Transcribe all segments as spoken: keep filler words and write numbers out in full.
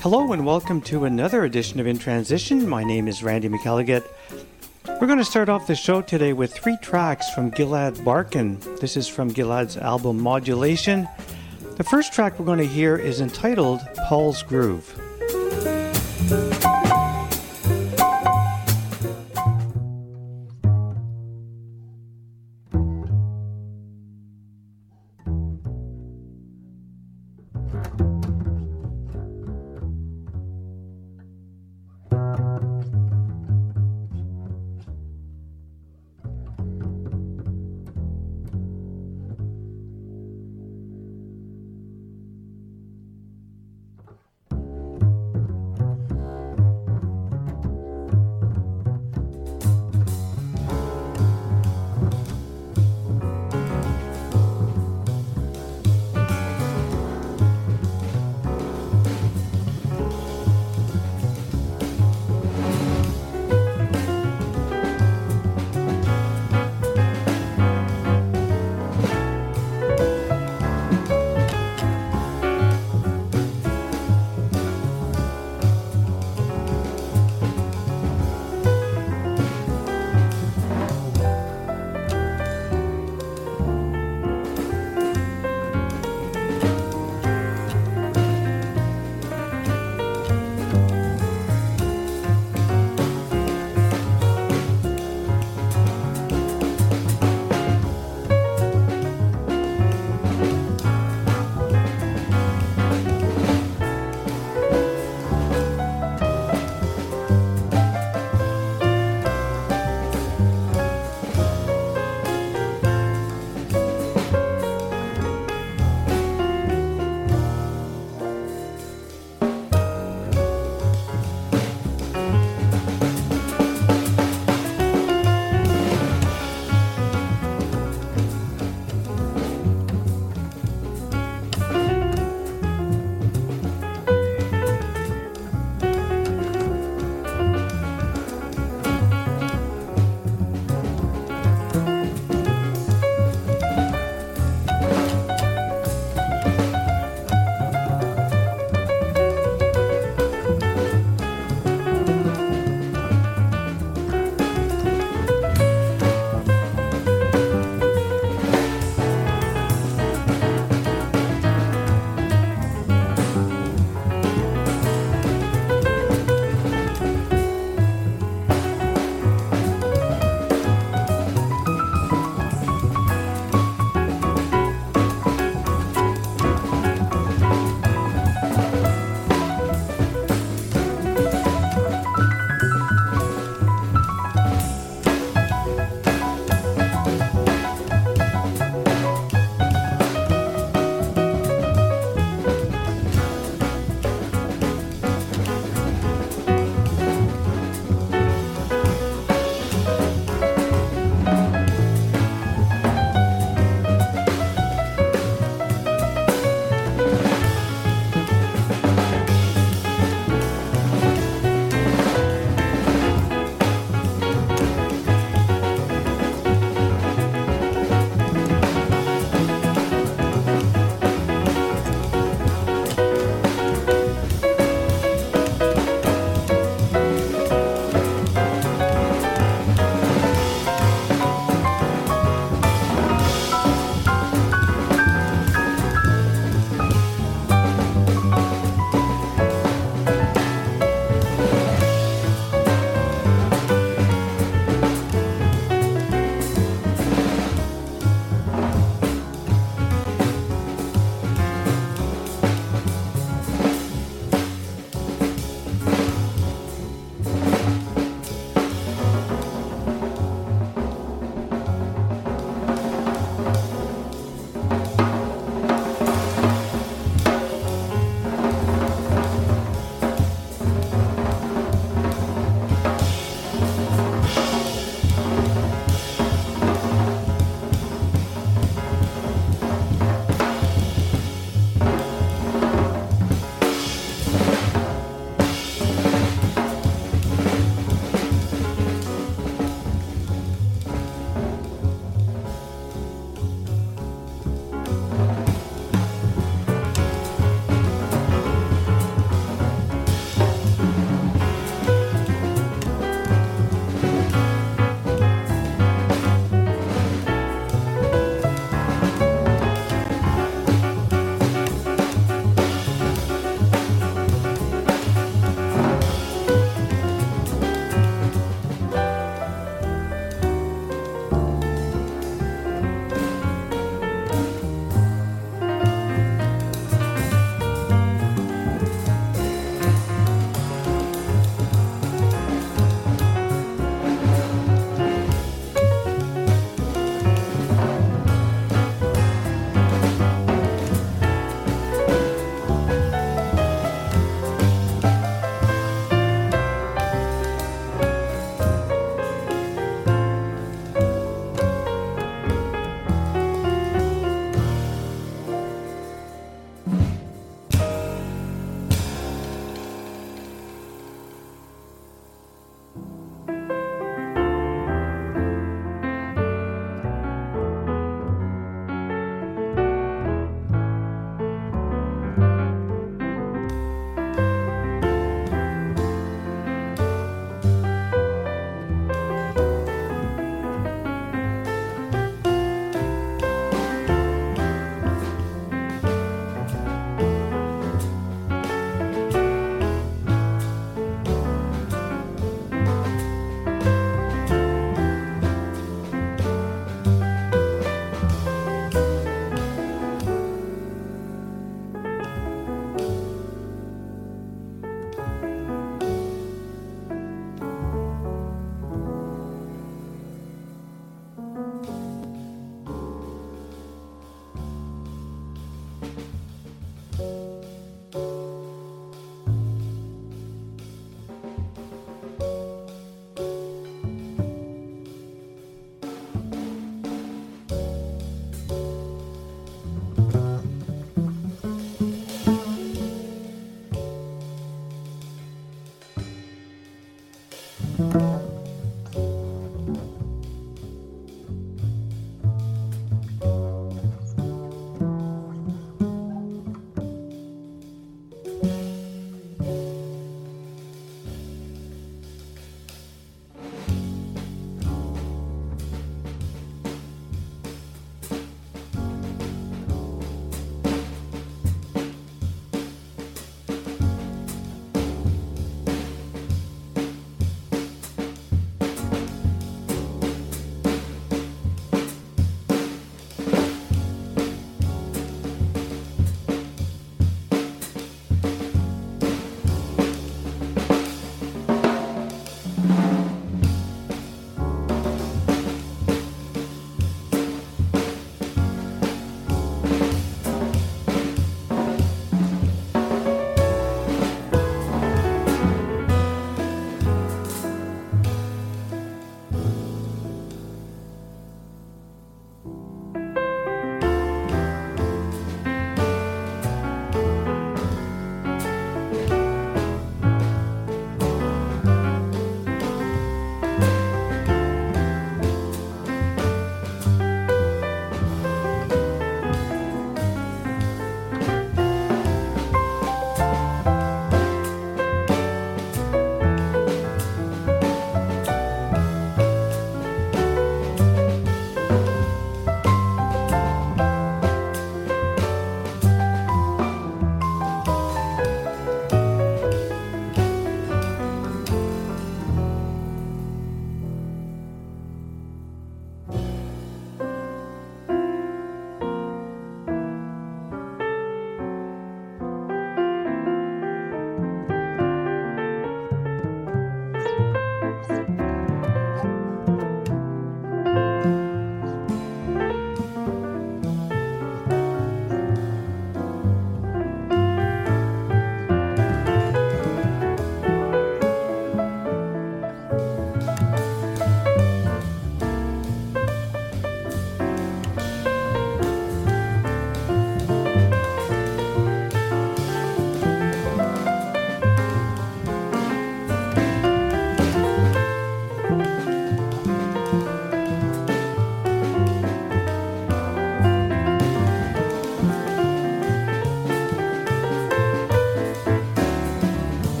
Hello and welcome to another edition of In Transition. My name is Randy McElligott. We're going to start off the show today with three tracks from Gilad Barkin. This is from Gilad's album Modulation. The first track we're going to hear is entitled Paul's Groove.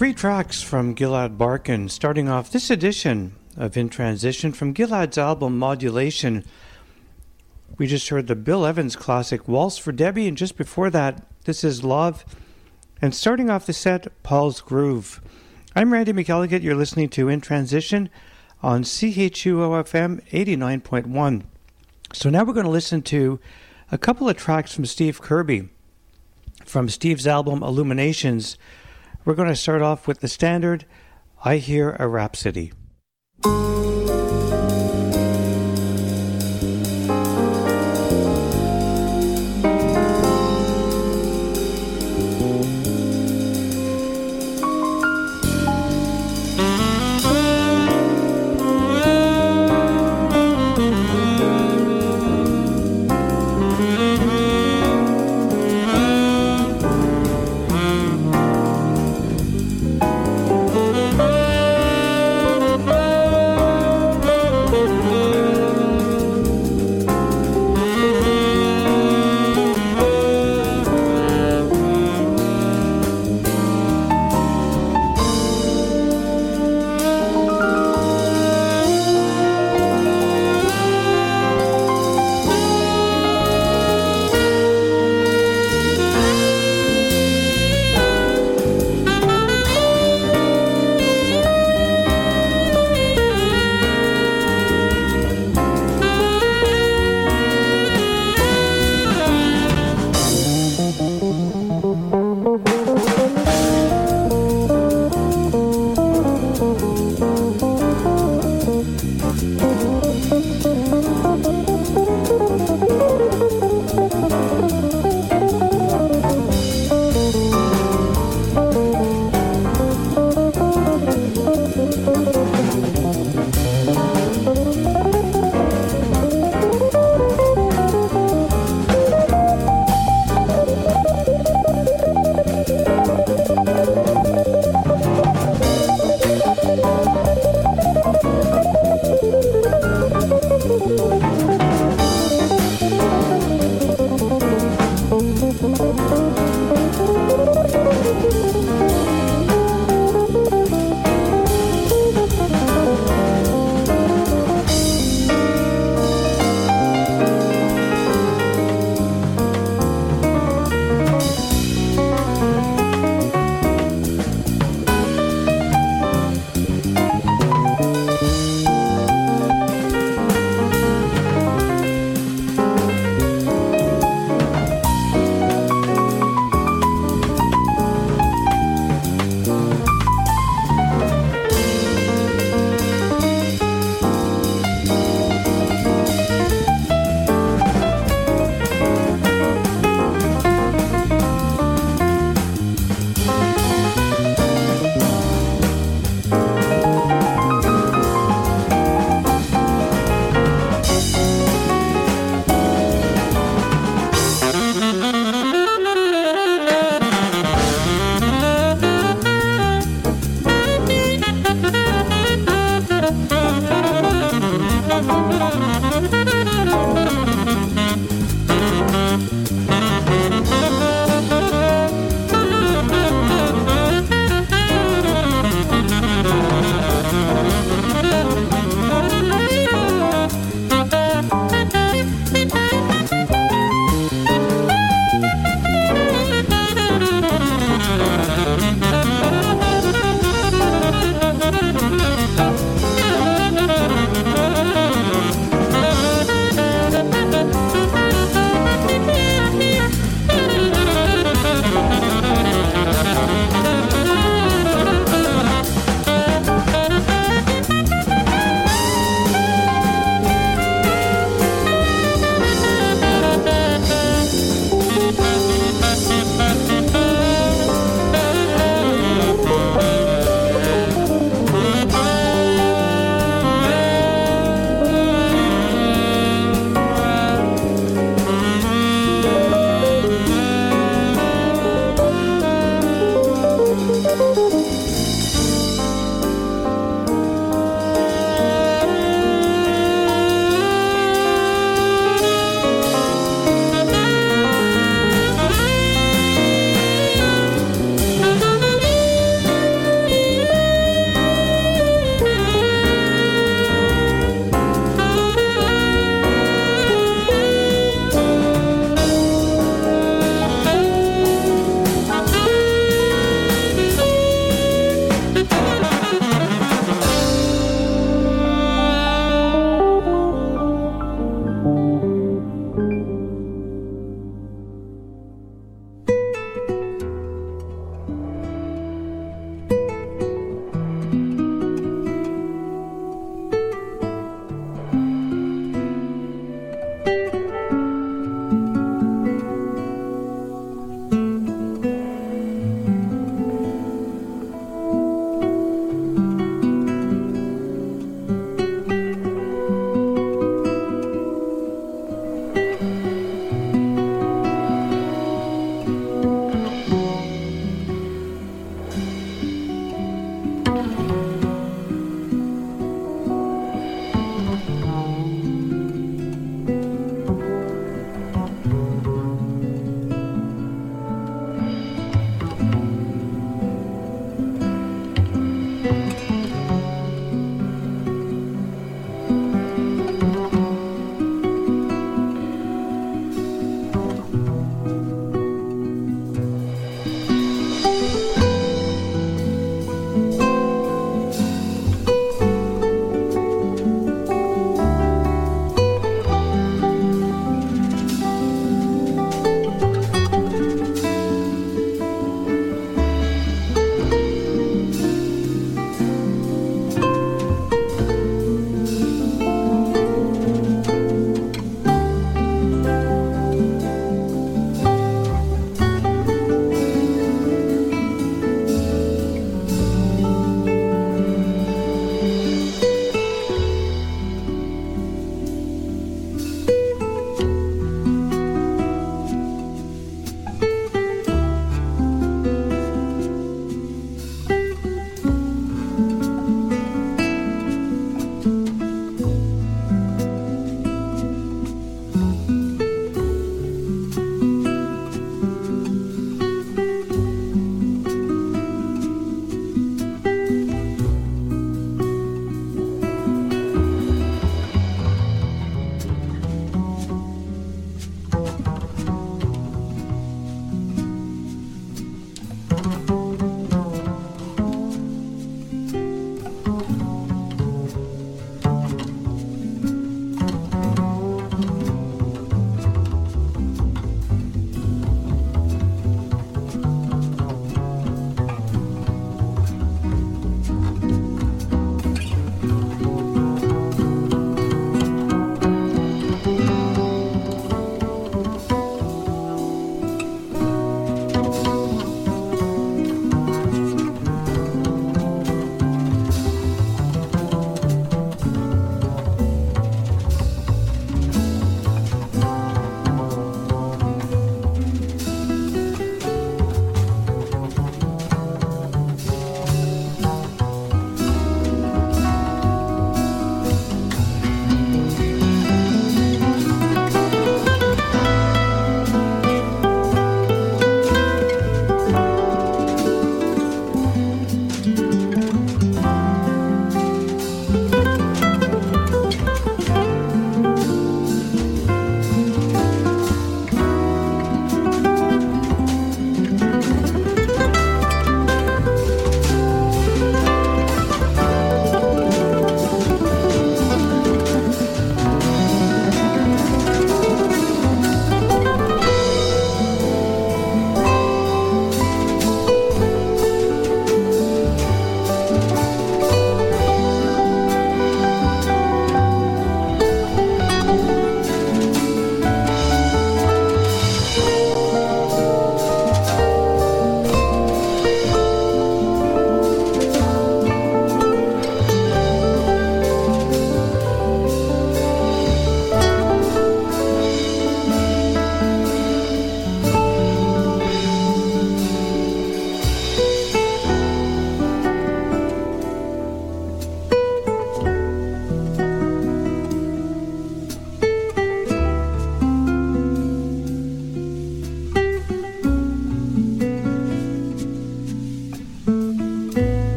Three tracks from Gilad Barkin, starting off this edition of In Transition from Gilad's album Modulation. We just heard the Bill Evans classic Waltz for Debbie, and just before that, This Is Love. And starting off the set, Paul's Groove. I'm Randy McElligott. You're listening to In Transition on C H U O F M eighty-nine point one. So now we're going to listen to a couple of tracks from Steve Kirby from Steve's album Illuminations. We're going to start off with the standard, I Hear a Rhapsody. Thank you.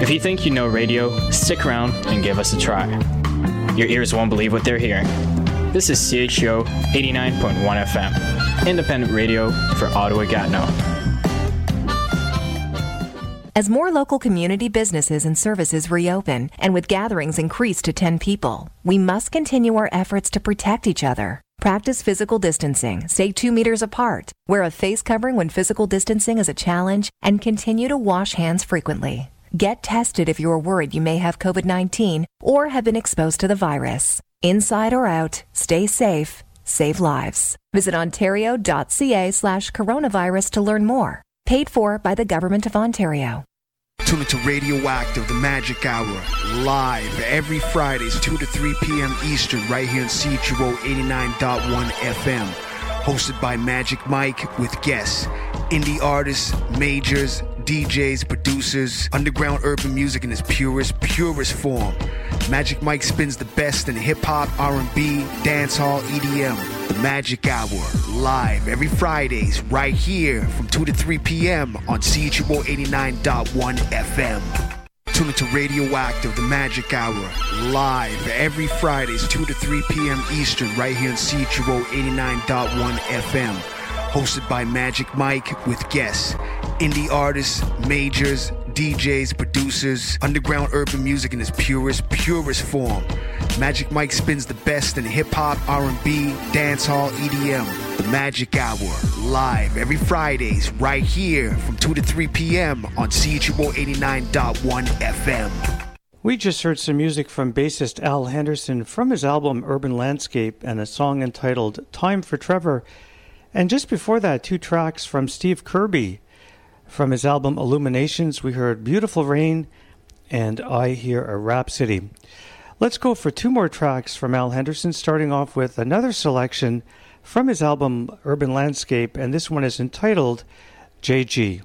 If you think you know radio, stick around and give us a try. Your ears won't believe what they're hearing. This is C H O eighty-nine point one F M, independent radio for Ottawa-Gatineau. As more local community businesses and services reopen, and with gatherings increased to ten people, we must continue our efforts to protect each other. Practice physical distancing, stay two meters apart, wear a face covering when physical distancing is a challenge, and continue to wash hands frequently. Get tested if you are worried you may have covid nineteen or have been exposed to the virus. Inside or out, stay safe, save lives. Visit ontario.ca slash coronavirus to learn more. Paid for by the Government of Ontario. Tune into Radioactive, the Magic Hour, live every Fridays, two to three p.m. Eastern, right here in C H O eighty-nine point one F M. Hosted by Magic Mike with guests, indie artists, majors, D Js, producers, underground urban music in its purest, purest form. Magic Mike spins the best in hip-hop, R and B, dancehall, E D M. The Magic Hour, live every Fridays, right here from two to three p.m. on C H O eighty-nine point one F M. Tune into Radioactive, the Magic Hour, live every Fridays, two to three p.m. Eastern, right here in C H O eighty-nine point one F M. Hosted by Magic Mike with guests, indie artists, majors, D Js, producers, underground urban music in its purest, purest form. Magic Mike spins the best in hip-hop, R and B, dancehall, E D M. The Magic Hour, live every Fridays, right here from two to three p.m. on C H O eighty-nine point one F M. We just heard some music from bassist Al Henderson from his album Urban Landscape and a song entitled Time for Trevor. And just before that, two tracks from Steve Kirby. From his album Illuminations, we heard Beautiful Rain and I Hear a Rhapsody. Let's go for two more tracks from Al Henderson, starting off with another selection from his album Urban Landscape, and this one is entitled J G.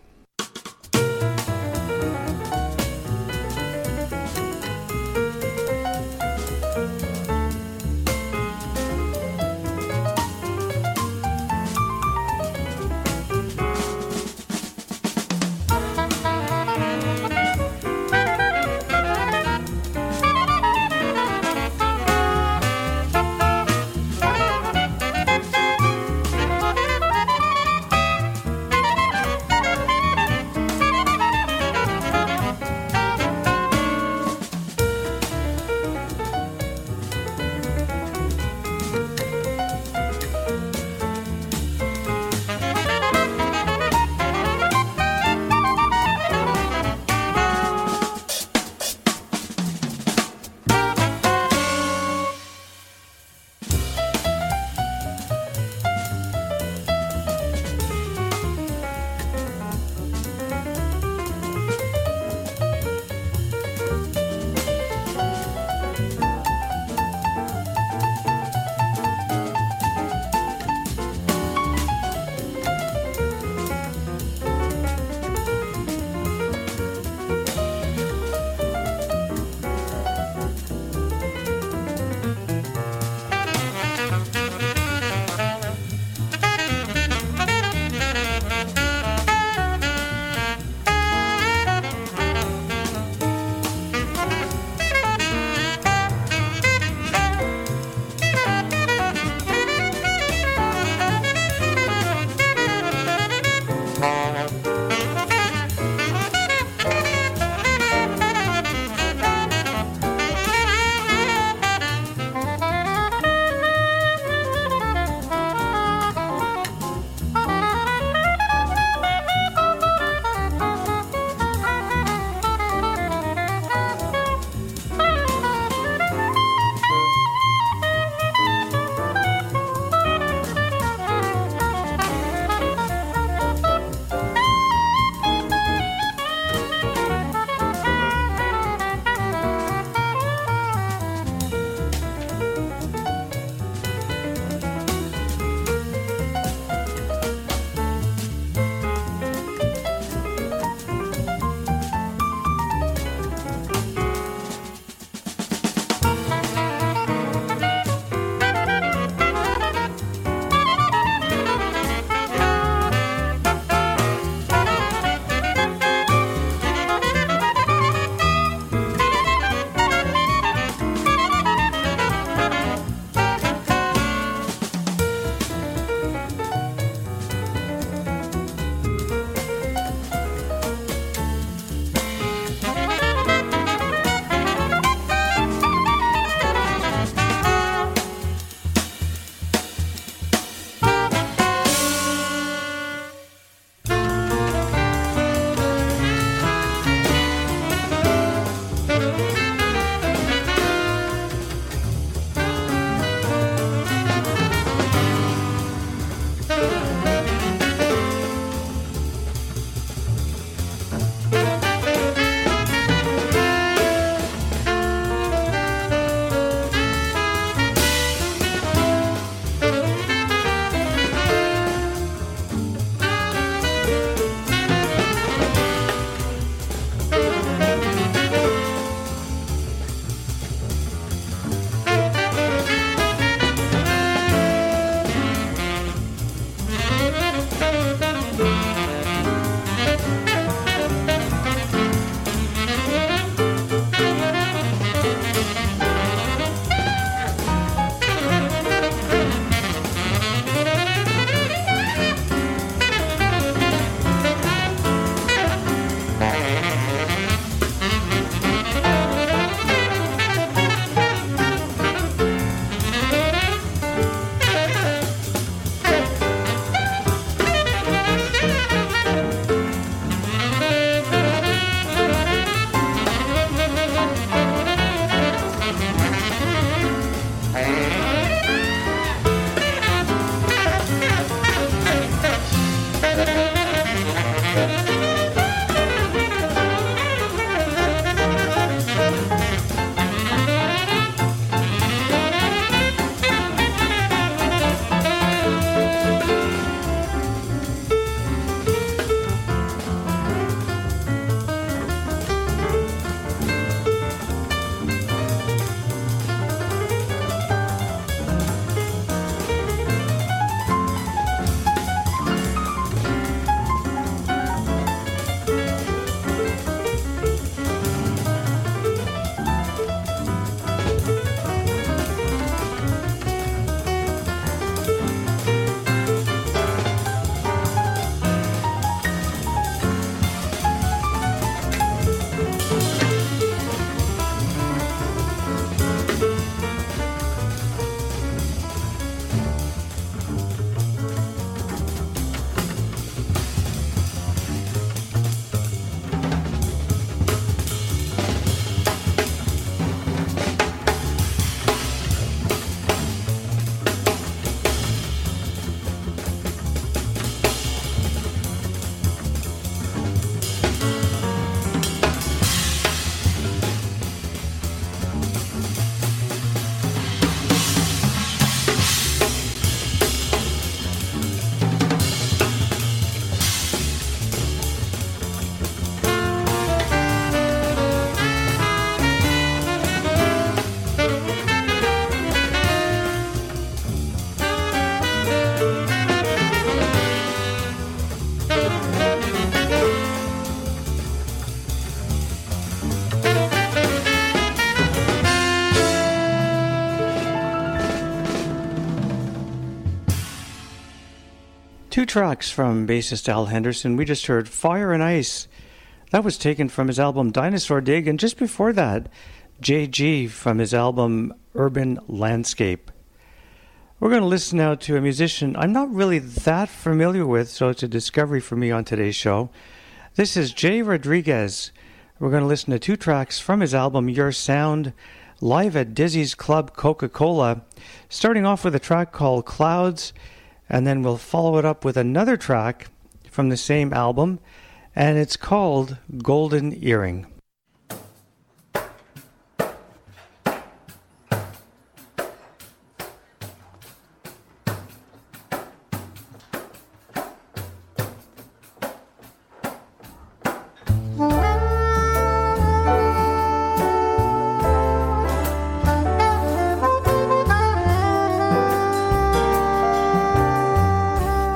tracks from bassist Al Henderson. We just heard Fire and Ice. That was taken from his album Dinosaur Dig, and just before that, J G from his album Urban Landscape. We're going to listen now to a musician I'm not really that familiar with, so it's a discovery for me on today's show. This is Jay Rodriguez. We're going to listen to two tracks from his album Your Sound, live at Dizzy's Club Coca-Cola, starting off with a track called Clouds, and then we'll follow it up with another track from the same album, and it's called Golden Earring.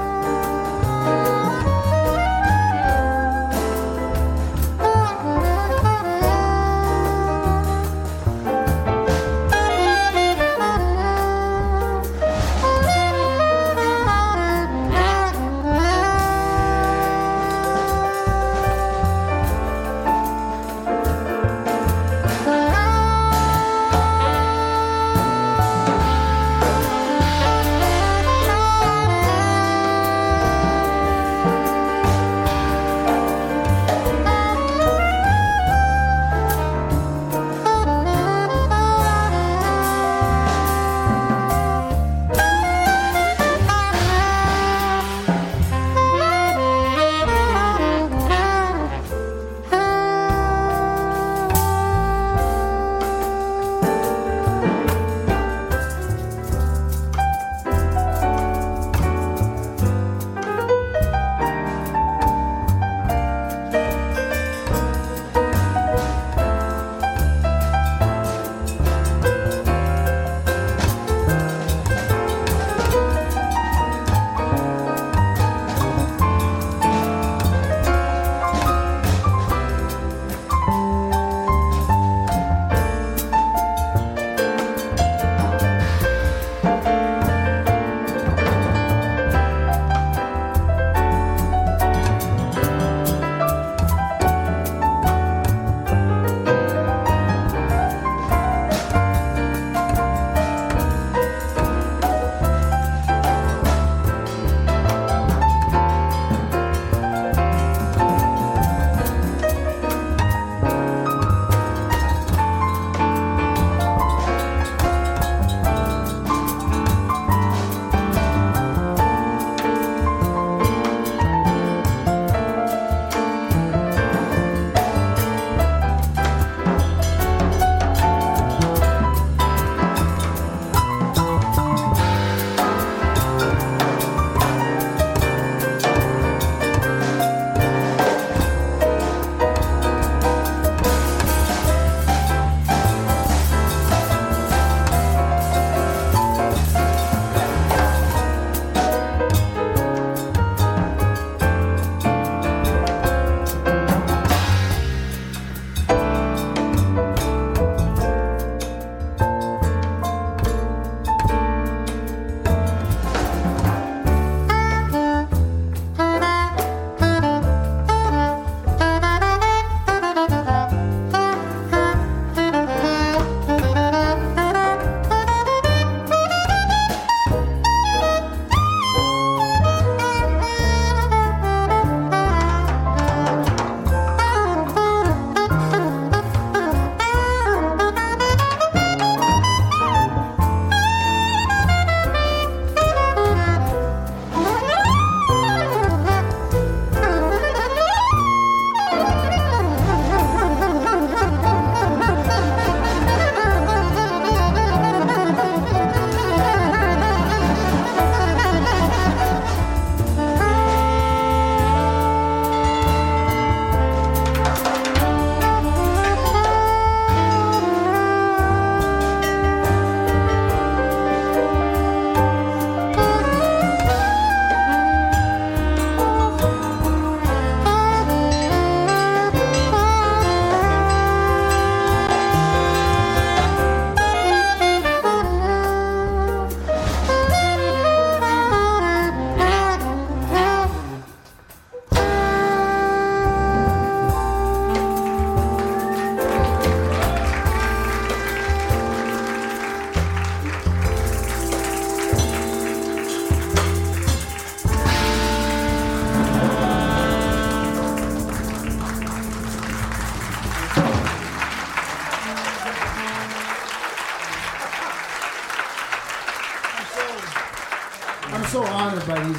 Thank you.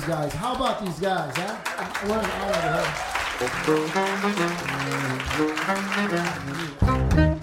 guys. How about these guys, huh? I want to honor them.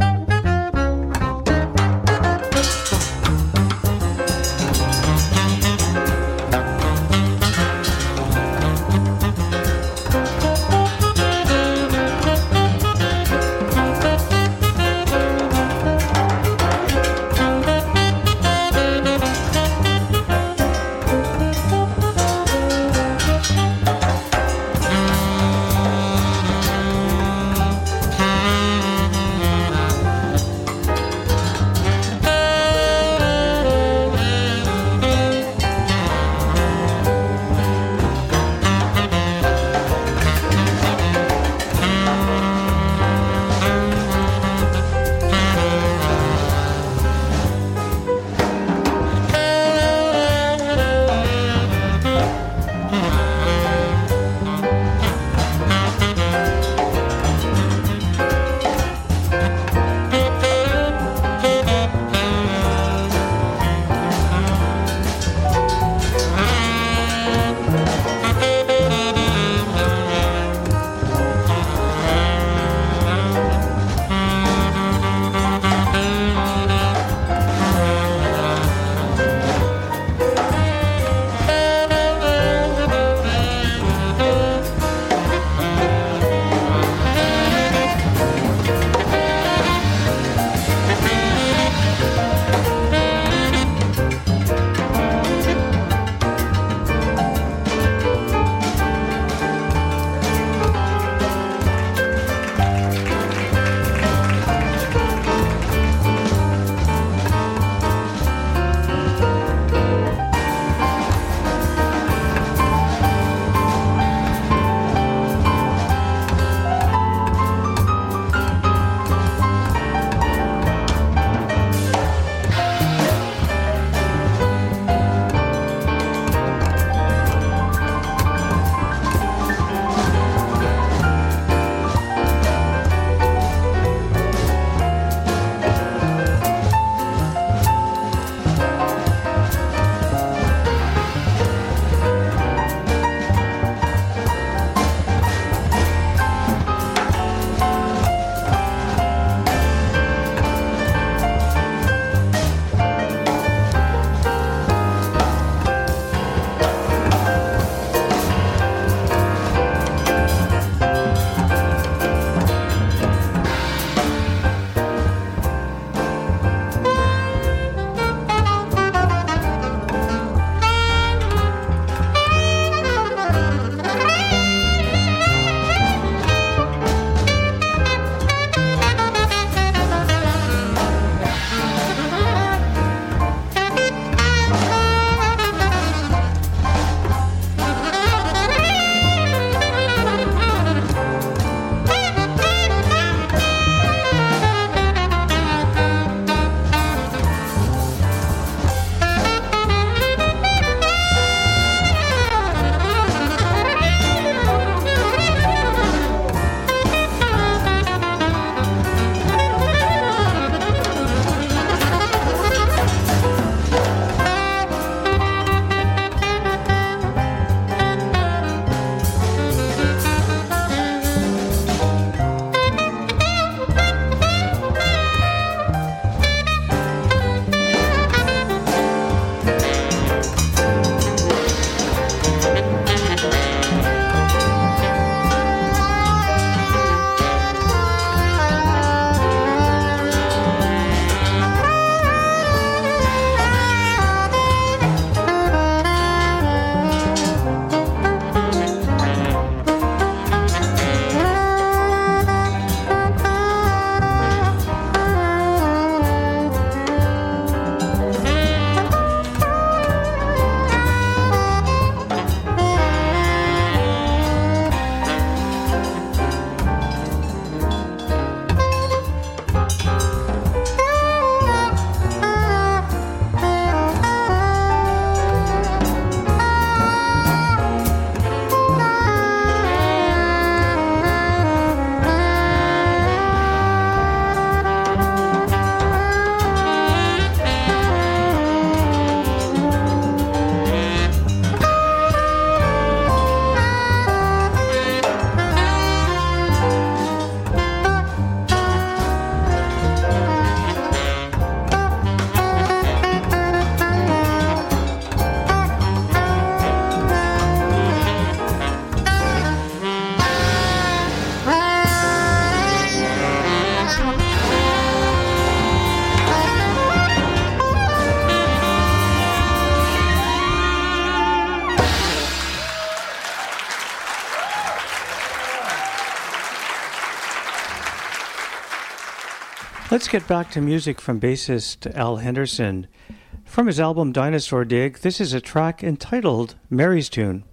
Let's get back to music from bassist Al Henderson. From his album Dinosaur Dig, this is a track entitled Mary's Tune.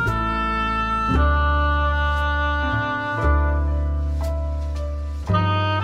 Bye.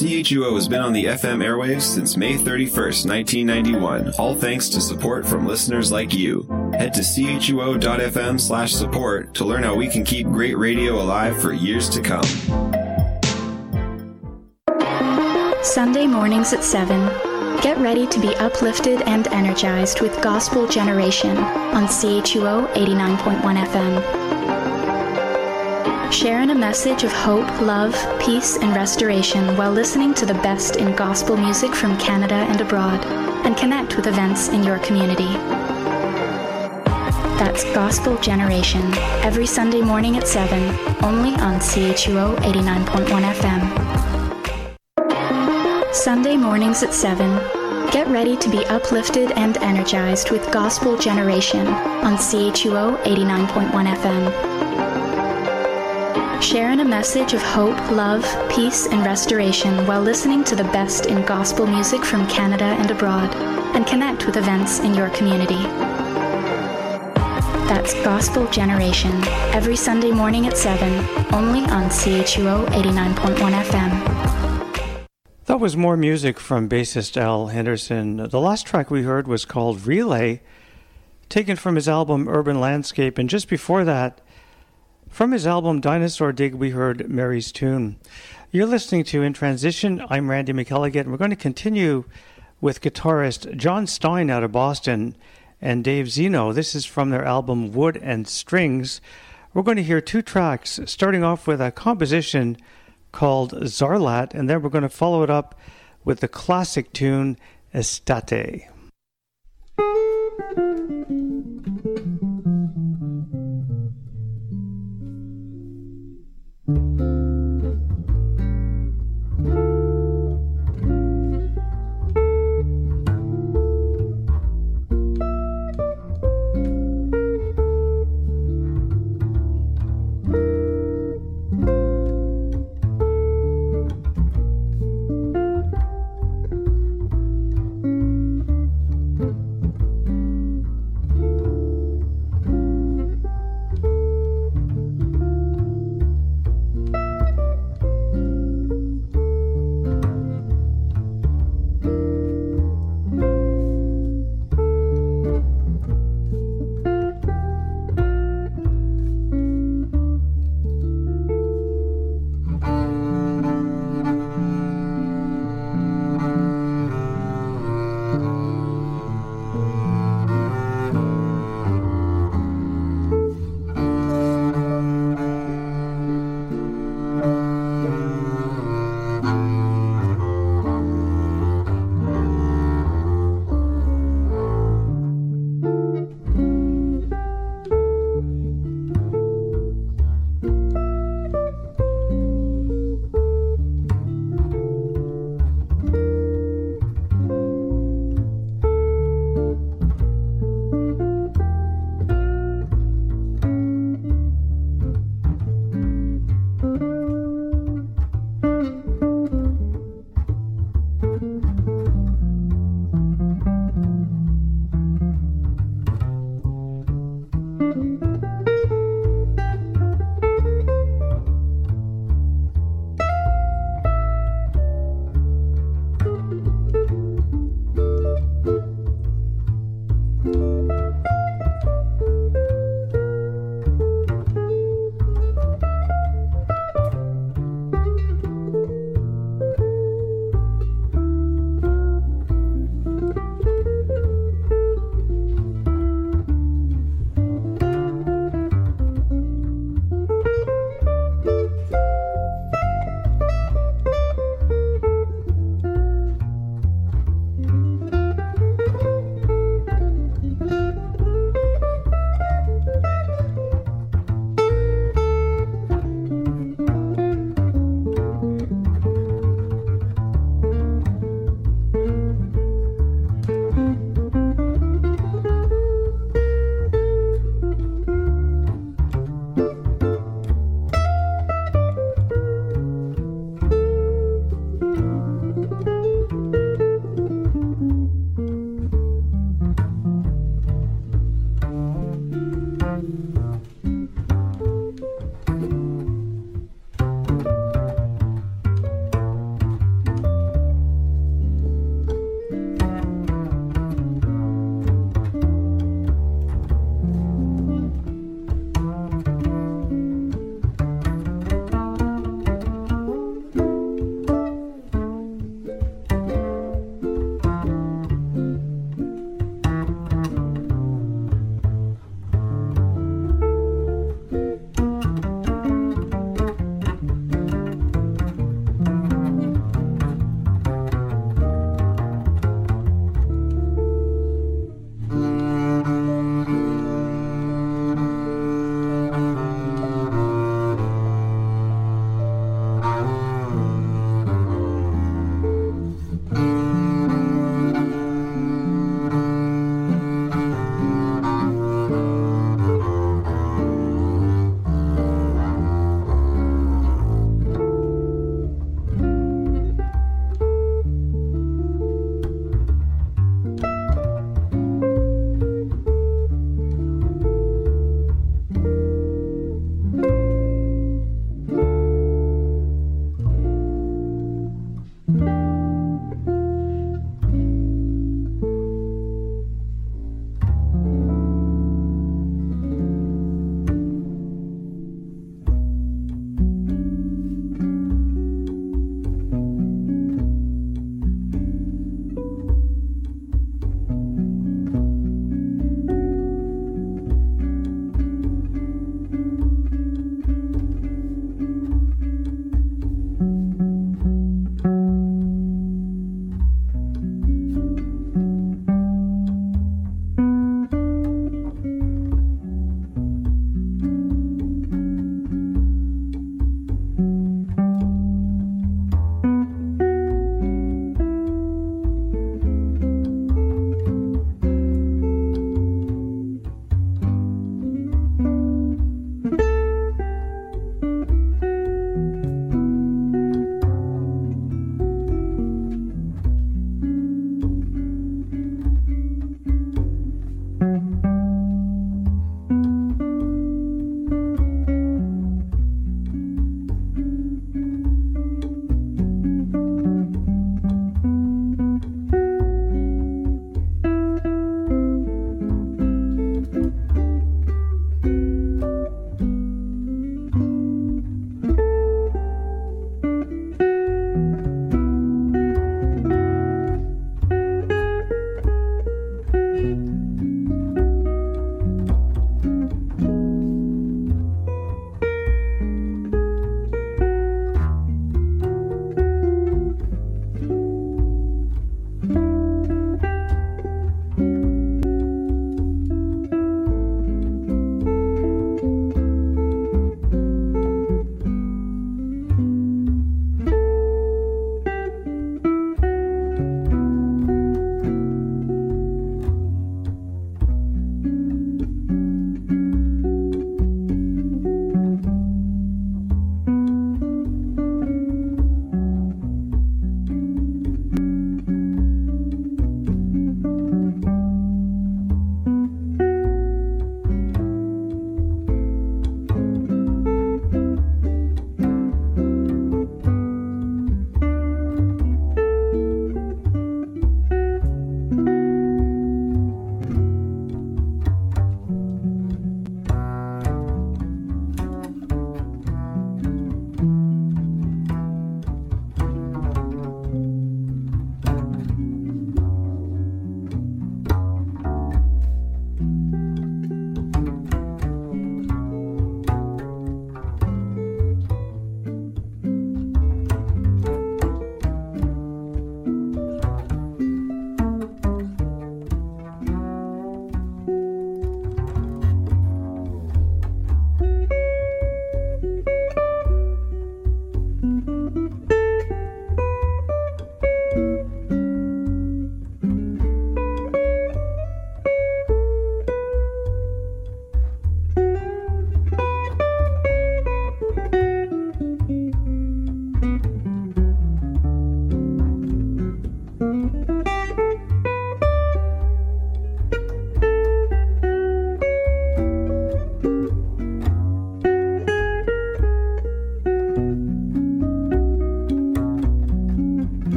C H U O has been on the F M airwaves since May thirty-first, nineteen ninety-one, all thanks to support from listeners like you. Head to chuo.fm slash support to learn how we can keep great radio alive for years to come. Sunday mornings at seven. Get ready to be uplifted and energized with Gospel Generation on C H U O eighty-nine point one F M. Sharing a message of hope, love, peace, and restoration while listening to the best in gospel music from Canada and abroad, and connect with events in your community. That's Gospel Generation, every Sunday morning at seven, only on C H U O eighty-nine point one F M. Sunday mornings at seven. Get ready to be uplifted and energized with Gospel Generation on C H U O eighty-nine point one F M. Sharing a message of hope, love, peace, and restoration while listening to the best in gospel music from Canada and abroad, and connect with events in your community. That's Gospel Generation, every Sunday morning at seven, only on C H U O eighty-nine point one F M. That was more music from bassist Al Henderson. The last track we heard was called Relay, taken from his album Urban Landscape. And just before that, from his album Dinosaur Dig, we heard Mary's Tune. You're listening to In Transition. I'm Randy McElligott, and we're going to continue with guitarist John Stein out of Boston and Dave Zeno. This is from their album Wood and Strings. We're going to hear two tracks, starting off with a composition called Zarlat, and then we're going to follow it up with the classic tune Estate.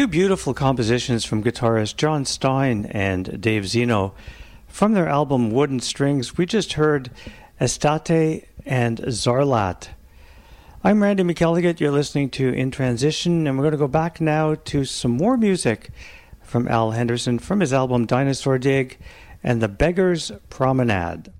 Two beautiful compositions from guitarists John Stein and Dave Zeno. From their album Wooden Strings, we just heard Estate and Zarlat. I'm Randy McElligott. You're listening to In Transition, and we're going to go back now to some more music from Al Henderson from his album Dinosaur Dig and The Beggar's Promenade.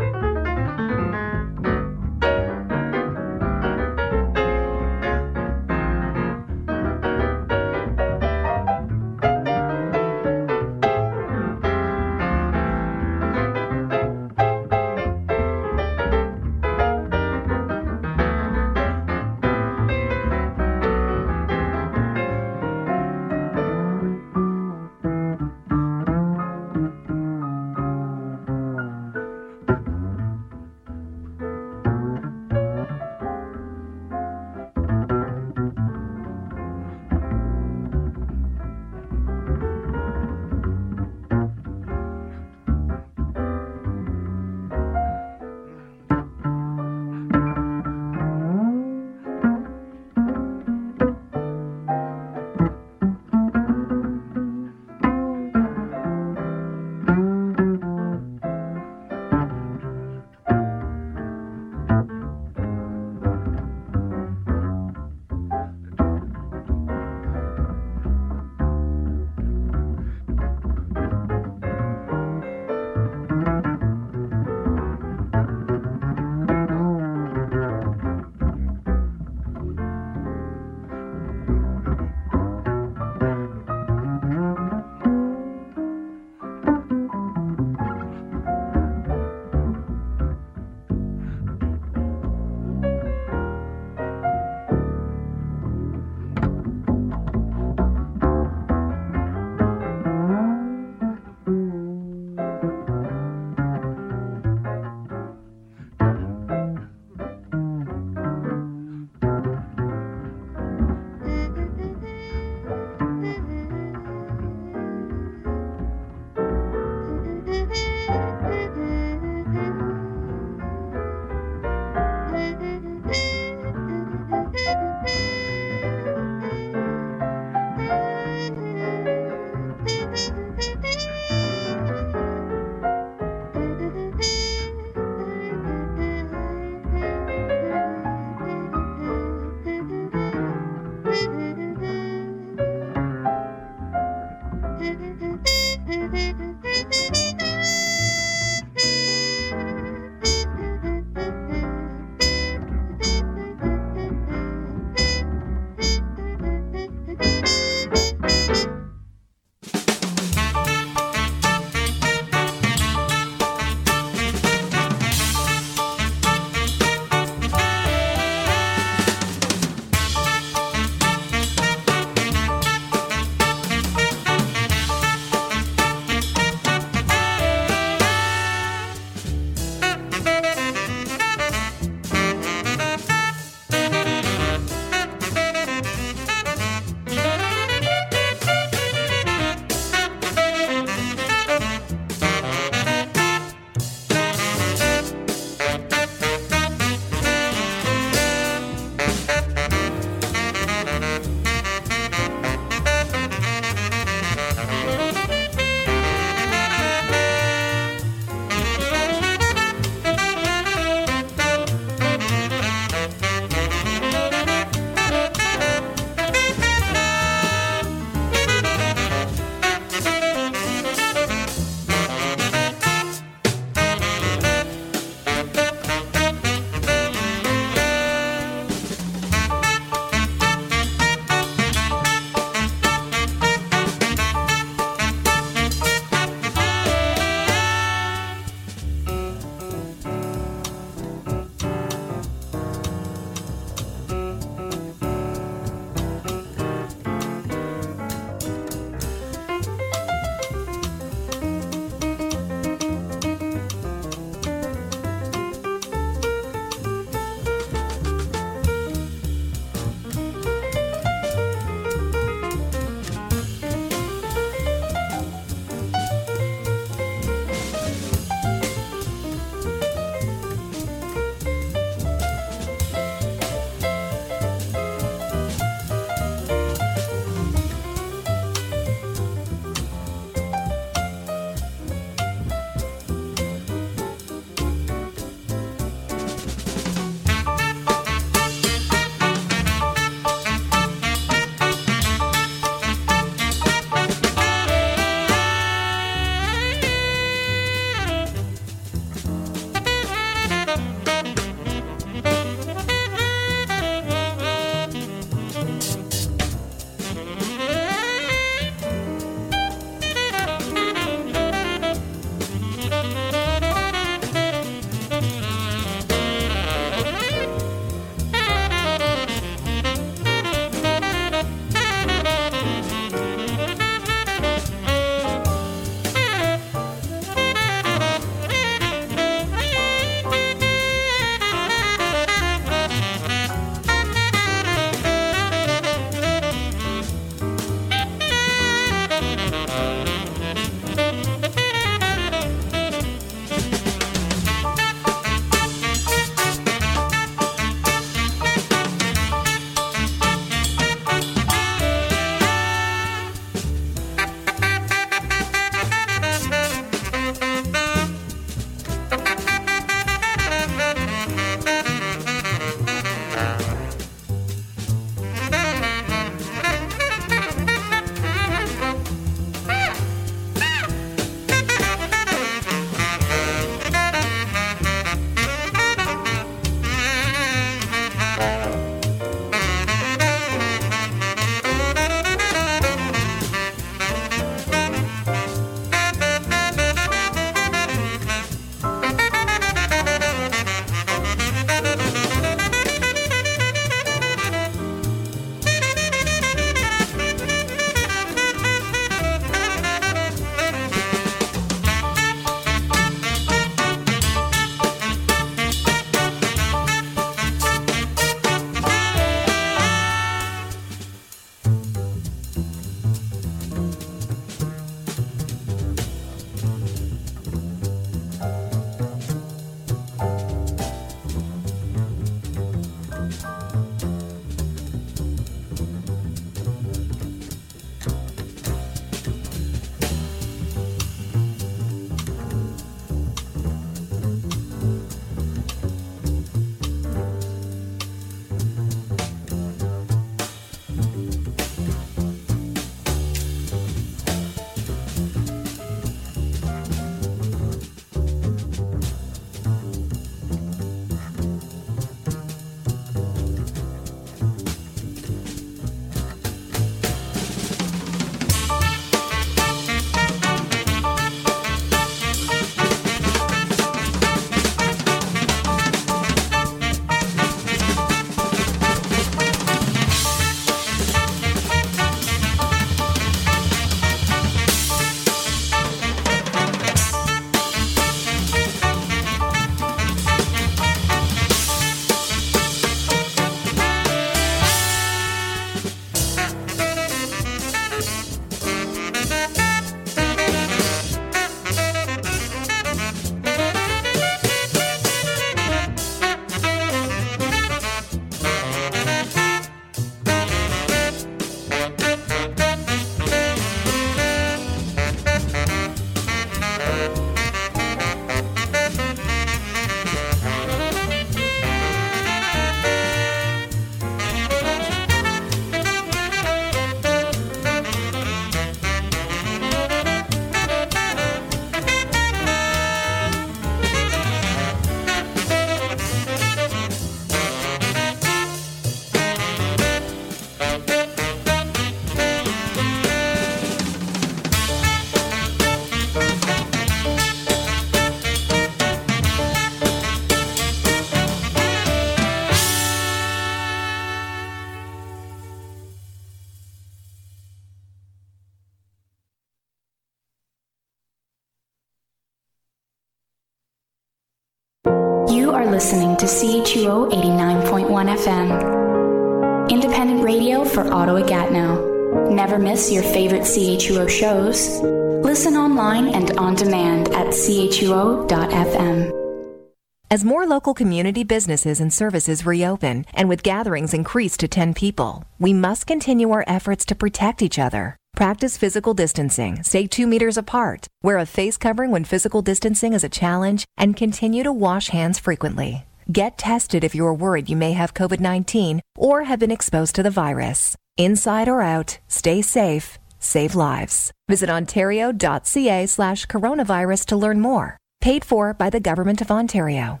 You are listening to C H U O eighty-nine point one F M. Independent radio for Ottawa Gatineau. Never miss your favorite C H U O shows. Listen online and on demand at C H U O dot F M. As more local community businesses and services reopen, and with gatherings increased to ten people, we must continue our efforts to protect each other. Practice physical distancing, stay two meters apart, wear a face covering when physical distancing is a challenge, and continue to wash hands frequently. Get tested if you are worried you may have COVID nineteen or have been exposed to the virus. Inside or out, stay safe, save lives. Visit ontario.ca slash coronavirus to learn more. Paid for by the Government of Ontario.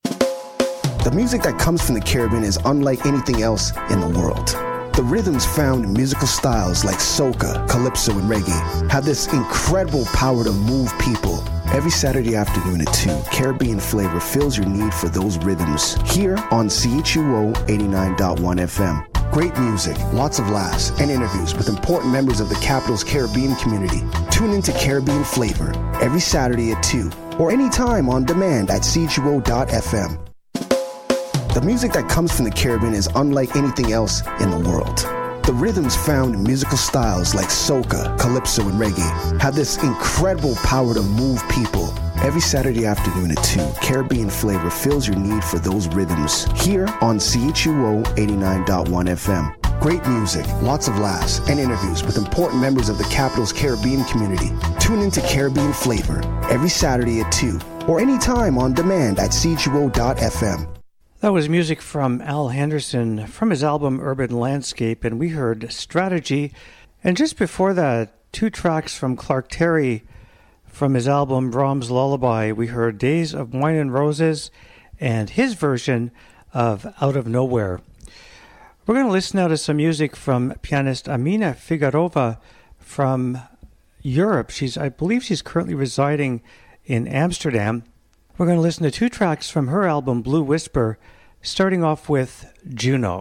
The music that comes from the Caribbean is unlike anything else in the world. The rhythms found in musical styles like soca, calypso, and reggae have this incredible power to move people. Every Saturday afternoon at two, Caribbean Flavor fills your need for those rhythms here on C H U O eighty-nine point one F M. Great music, lots of laughs, and interviews with important members of the capital's Caribbean community. Tune into Caribbean Flavor every Saturday at two or anytime on demand at C H U O dot F M. The music that comes from the Caribbean is unlike anything else in the world. The rhythms found in musical styles like soca, calypso, and reggae have this incredible power to move people. Every Saturday afternoon at two, Caribbean Flavor fills your need for those rhythms here on C H U O eighty-nine point one F M. Great music, lots of laughs, and interviews with important members of the capital's Caribbean community. Tune into Caribbean Flavor every Saturday at two or anytime on demand at C H U O dot F M. That was music from Al Henderson from his album Urban Landscape, and we heard Strategy. And just before that, two tracks from Clark Terry from his album Brahms Lullaby. We heard Days of Wine and Roses and his version of Out of Nowhere. We're going to listen now to some music from pianist Amina Figarova from Europe. She's, I believe she's currently residing in Amsterdam. We're going to listen to two tracks from her album Blue Whisper, starting off with Juno.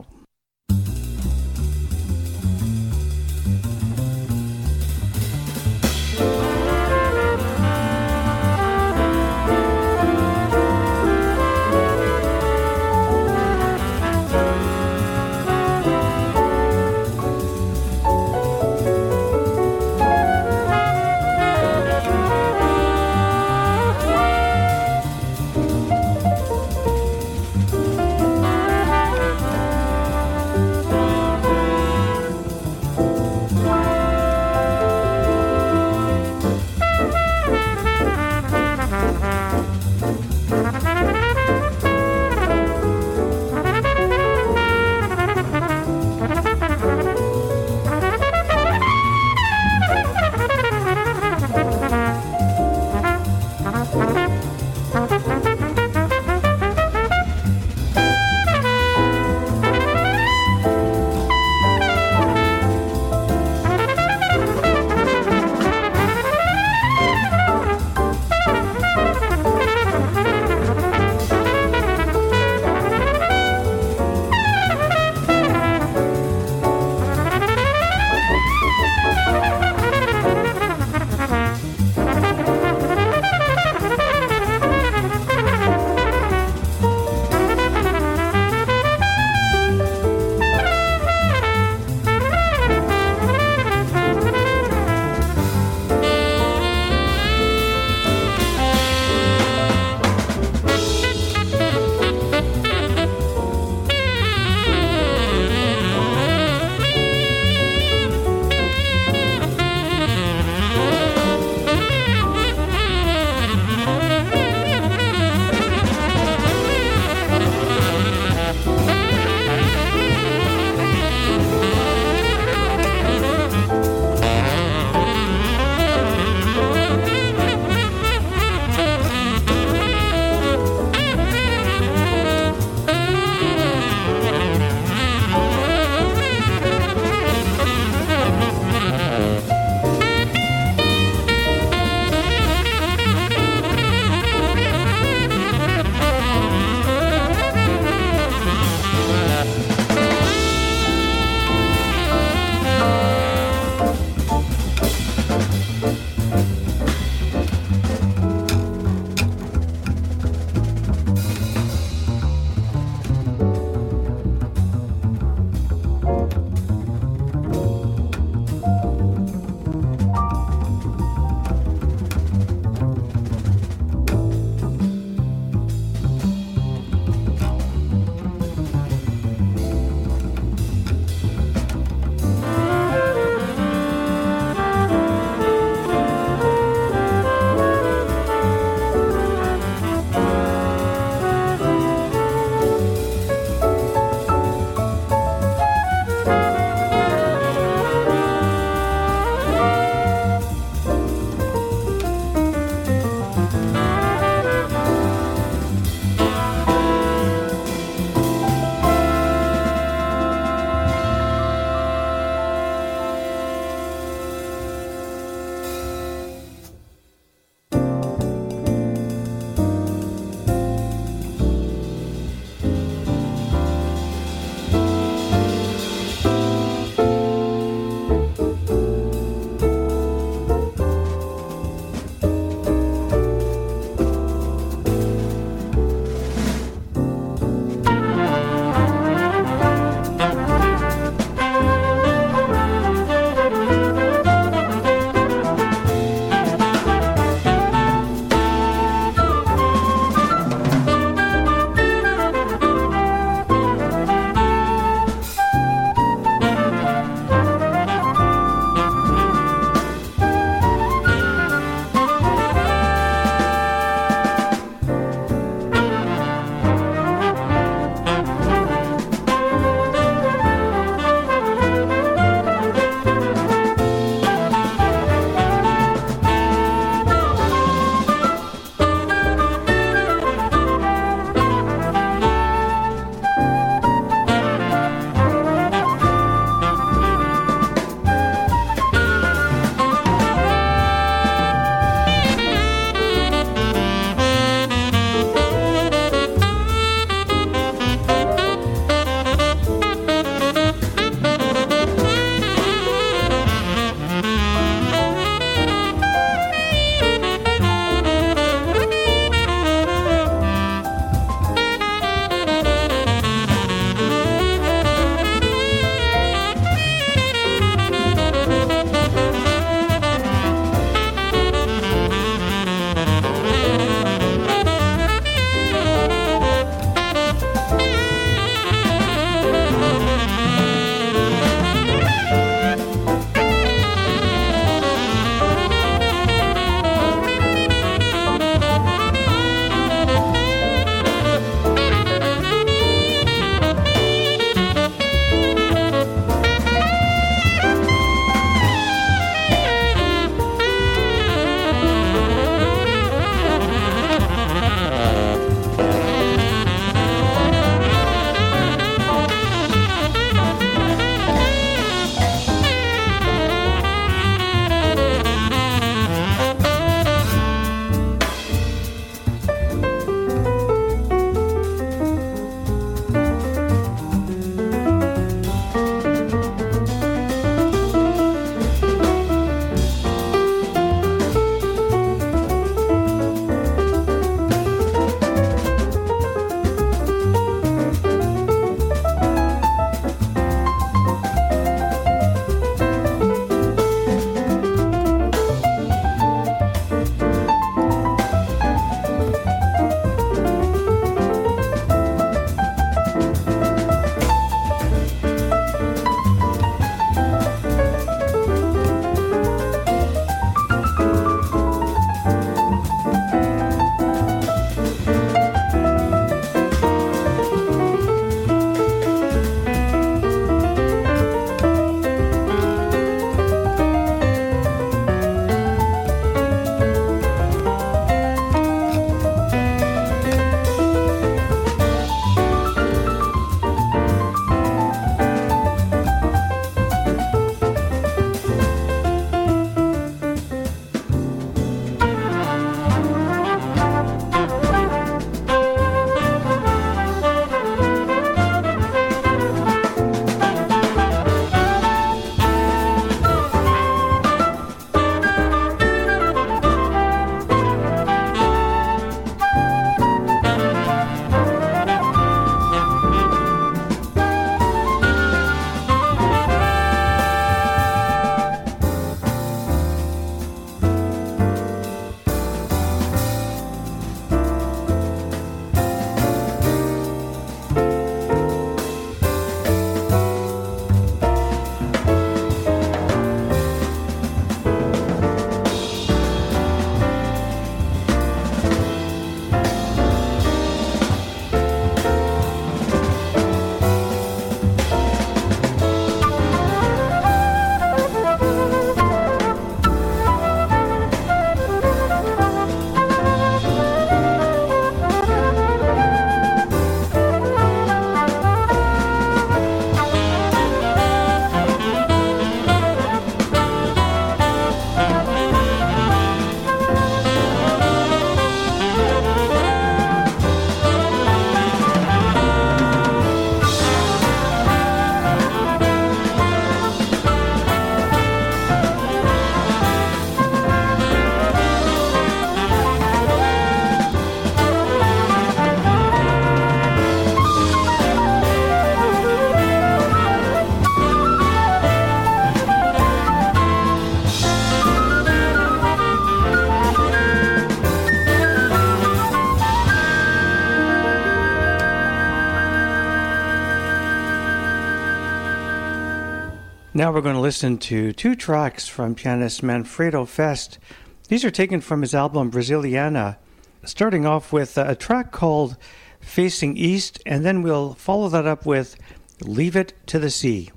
Now we're going to listen to two tracks from pianist Manfredo Fest. These are taken from his album Brasiliana, starting off with a track called Facing East, and then we'll follow that up with Leave It to the Sea.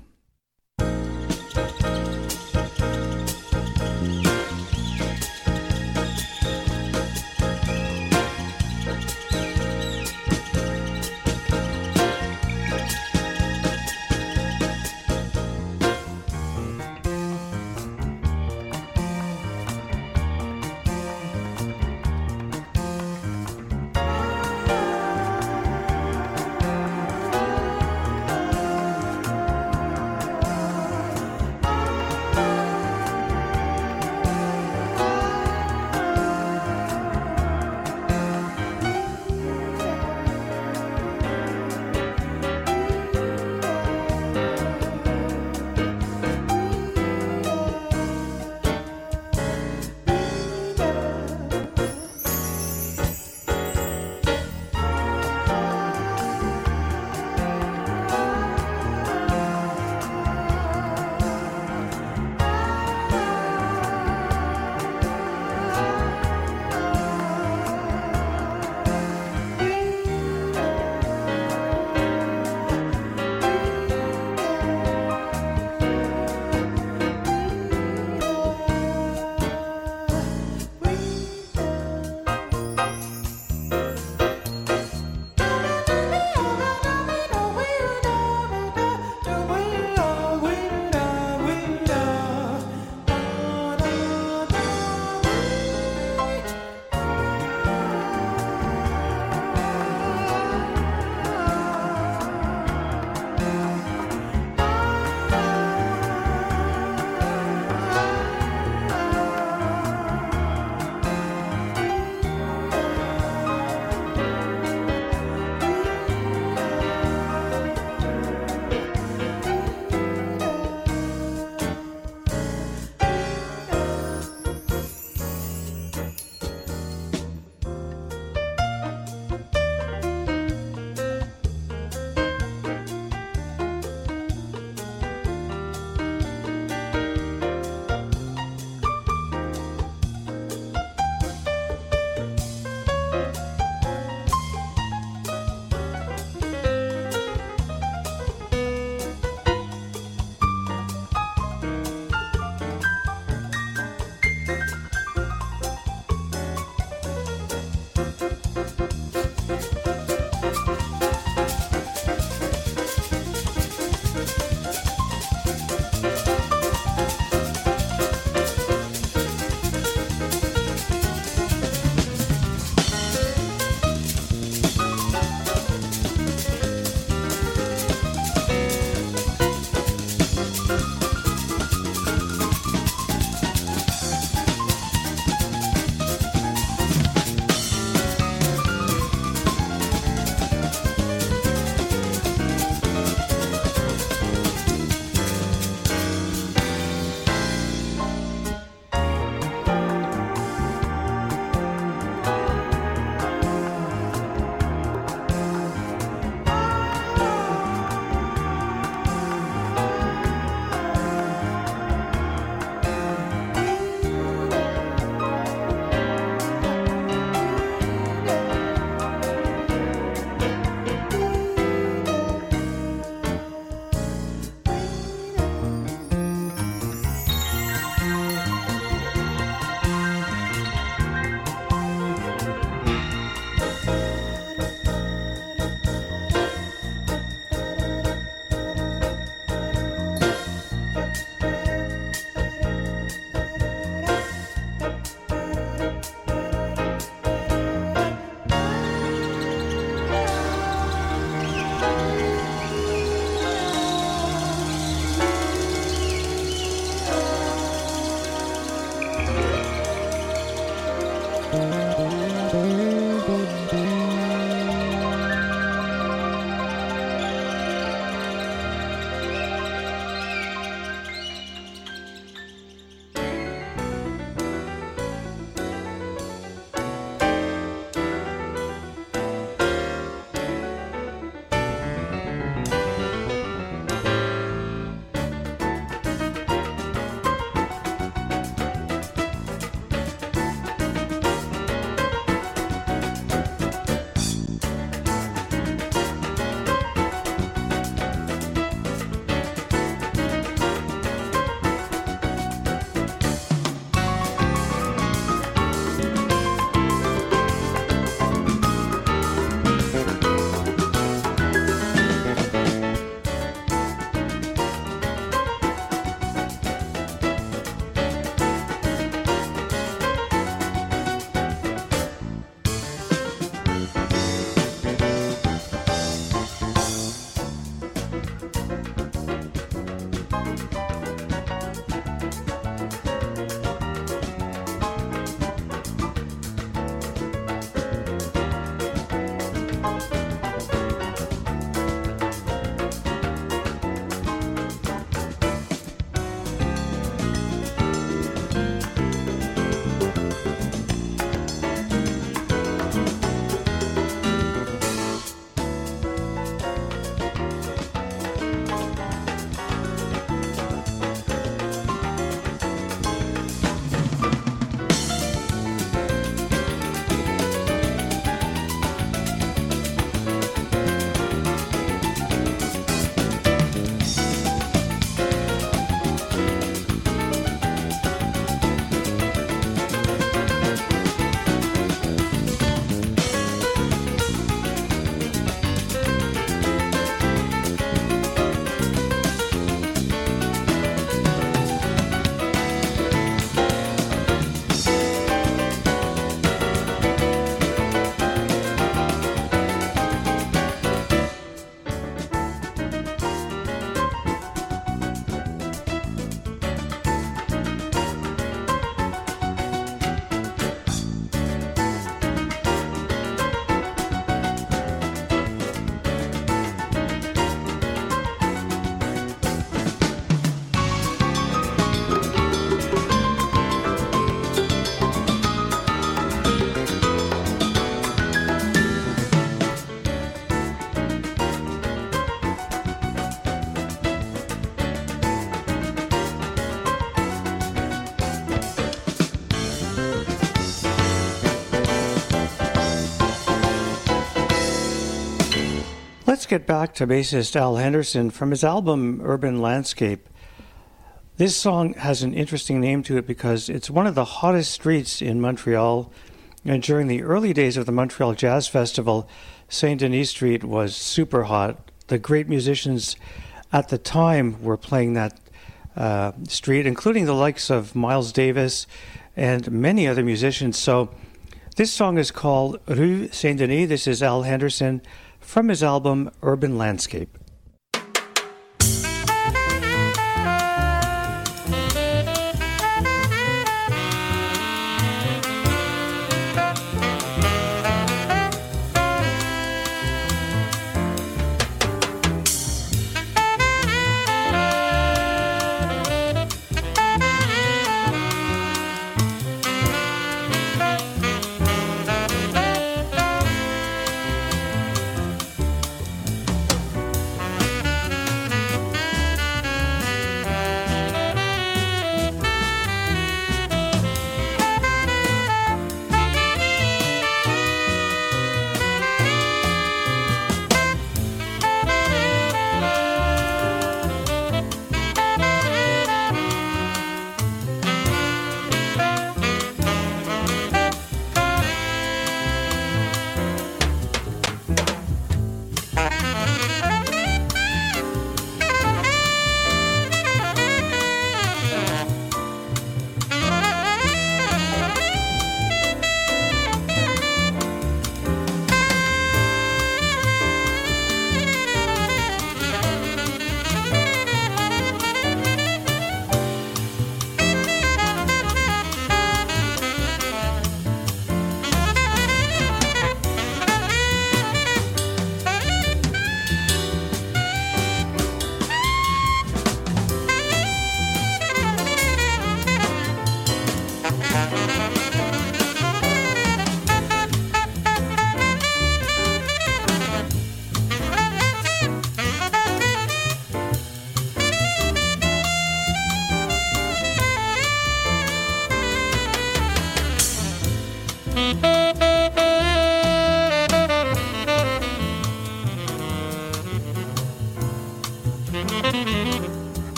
get back to bassist Al Henderson from his album Urban Landscape. This song has an interesting name to it because it's one of the hottest streets in Montreal, and during the early days of the Montreal Jazz Festival, Saint Denis Street was super hot. The great musicians at the time were playing that uh, street, including the likes of Miles Davis and many other musicians. So this song is called Rue Saint Denis. This is Al Henderson from his album Urban Landscape.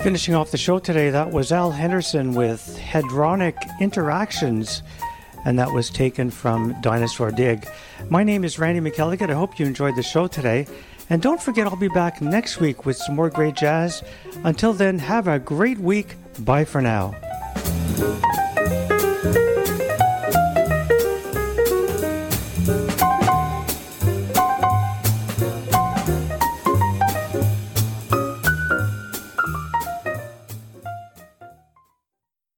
Finishing off the show today, that was Al Henderson with Hedronic Interactions, and that was taken from Dinosaur Dig. My name is Randy McElligott. I hope you enjoyed the show today. And don't forget, I'll be back next week with some more great jazz. Until then, have a great week. Bye for now.